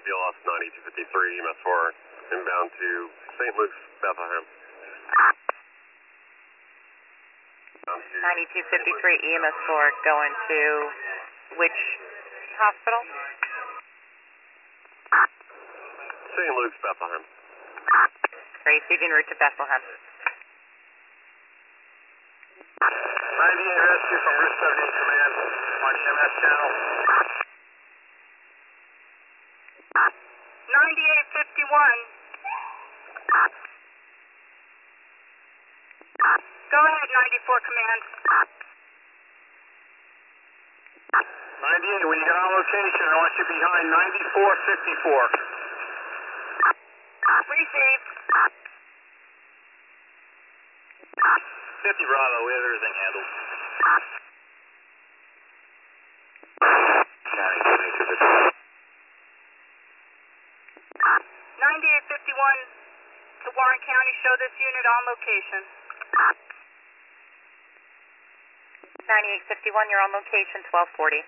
BLS 9253, EMS4, inbound to St. Luke's, Bethlehem. 9253 EMS4 going to which hospital? St. Luke's, Bethlehem. Receiving route to Bethlehem. 98 rescue from Route 78 Command on EMS channel. 9851. Go ahead, 94 Command. 98, when you get on location, I want you behind 9454. Receive. 50 Bravo, we have everything handled. 9851 to Warren County. Show this unit on location. 9851, you're on location, 1240.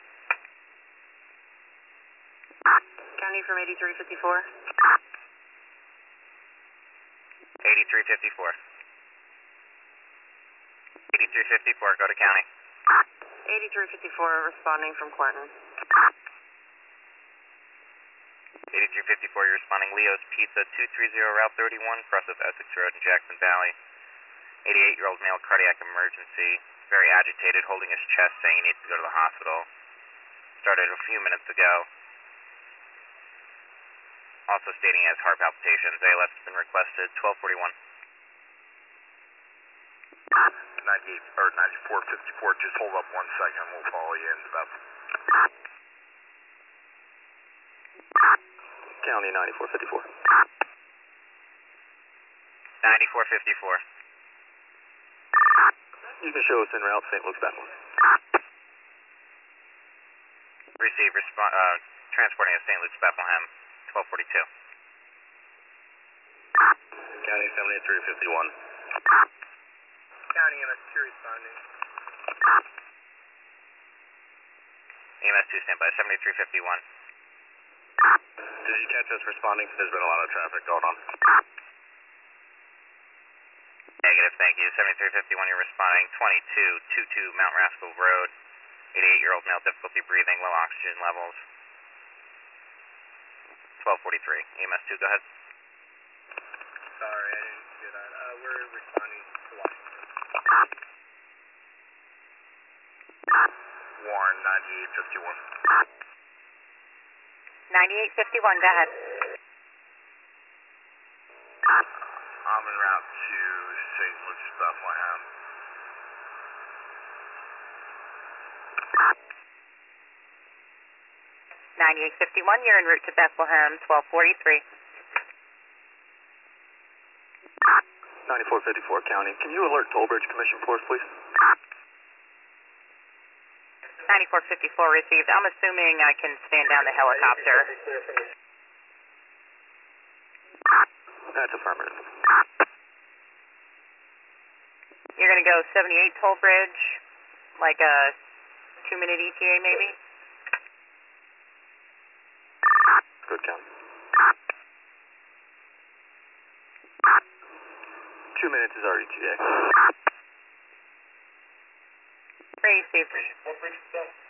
County from 8354. 8354. 8354, go to county. 8354 responding from Quentin. 8354, you're responding. Leo's Pizza, 230 Route 31, crosses Essex Road in Jackson Valley. 88-year-old male, cardiac emergency. Very agitated, holding his chest, saying he needs to go to the hospital. Started a few minutes ago. Also stating he has heart palpitations. ALS has been requested, 1241. 98 or 9454, just hold up 1 second, we'll follow you into Bethlehem. County 9454. 9454. You can show us en route, St. Luke's, Bethlehem. Receive, transporting to St. Luke's, Bethlehem, 1242. County 7351. County EMS2 responding. EMS2 standby, 7351. Did you catch us responding? There's been a lot of traffic going on. Negative, thank you. 7351, you're responding. 2222 Mount Rascal Road. 88-year-old male, difficulty breathing, low oxygen levels. 1243. EMS2, go ahead. Sorry, I didn't hear that. We're responding to Washington. Warren 9851. 9851, go ahead. I'm en route to St. Luke's, Bethlehem. 9851, you're en route to Bethlehem, 1243. 9454 County. Can you alert Toll Bridge Commission for us, please? 9454 received. I'm assuming I can stand down the helicopter. That's affirmative. You're going to go 78 Toll Bridge, like a 2-minute ETA maybe? Good count. 2 minutes is our ETA. Receive.